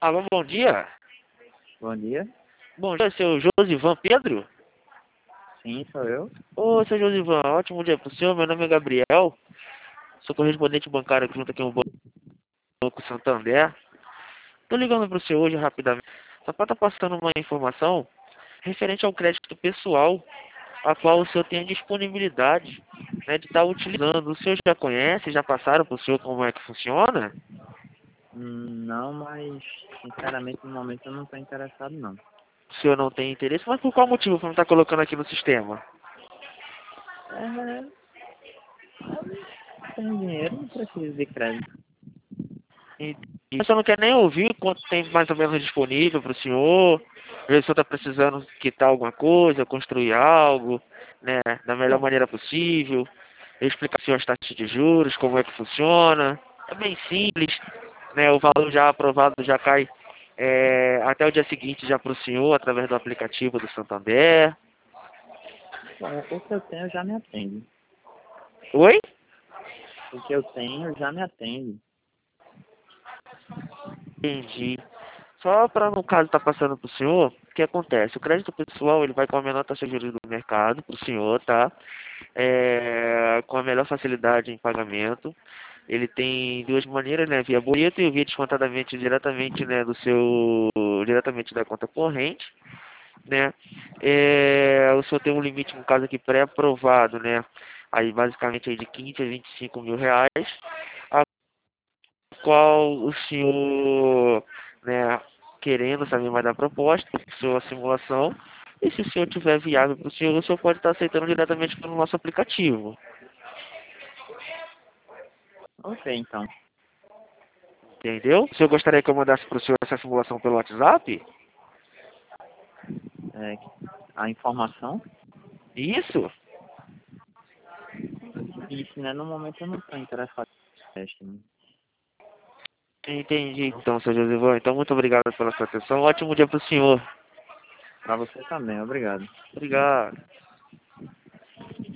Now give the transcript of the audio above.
Alô, bom dia. Bom dia. Bom dia, seu Josivan Pedro? Sim, sou eu. Ô, seu Josivan, ótimo dia pro senhor. Meu nome é Gabriel. Sou correspondente bancário aqui junto aqui no Banco Santander. Tô ligando pro senhor hoje rapidamente. Só pra estar passando uma informação referente ao crédito pessoal, a qual o senhor tem a disponibilidade, né, de estar utilizando. O senhor já conhece, já passaram pro senhor como é que funciona? Não, mas sinceramente no momento eu não estou interessado não. O senhor não tem interesse, mas por qual motivo você não está colocando aqui no sistema? É, tenho dinheiro, não preciso de crédito. E você não quer nem ouvir quanto tem mais ou menos disponível para o senhor? Às vezes o senhor está precisando quitar alguma coisa, construir algo, né, da melhor Bom, maneira possível, explicar para o senhor as taxas de juros, como é que funciona. É bem simples, né, o valor já aprovado já cai até o dia seguinte já para o senhor, através do aplicativo do Santander. o que eu tenho já me atende. Oi? O que eu tenho já me atende. Entendi. Só para, no caso, estar passando para o senhor, o que acontece? O crédito pessoal, ele vai com a menor taxa de juros do mercado para o senhor, tá? Com a melhor facilidade em pagamento. Ele tem duas maneiras, né? Via boleto e via descontadamente diretamente, né, diretamente da conta corrente, né? O senhor tem um limite, no caso aqui, pré-aprovado, né? Aí, basicamente, aí de 15 a 25 mil reais, a qual o senhor, né, querendo saber mais da proposta, sua simulação, e se o senhor tiver viável para o senhor pode estar aceitando diretamente pelo nosso aplicativo. Ok, então. Entendeu? O senhor gostaria que eu mandasse para o senhor essa simulação pelo WhatsApp? É, a informação, Isso? isso, né? No momento eu não estou interessado em teste, né? Entendi. Então, seu Josivão, então muito obrigado pela sua atenção. Ótimo dia para o senhor. Para você também, obrigado. Obrigado.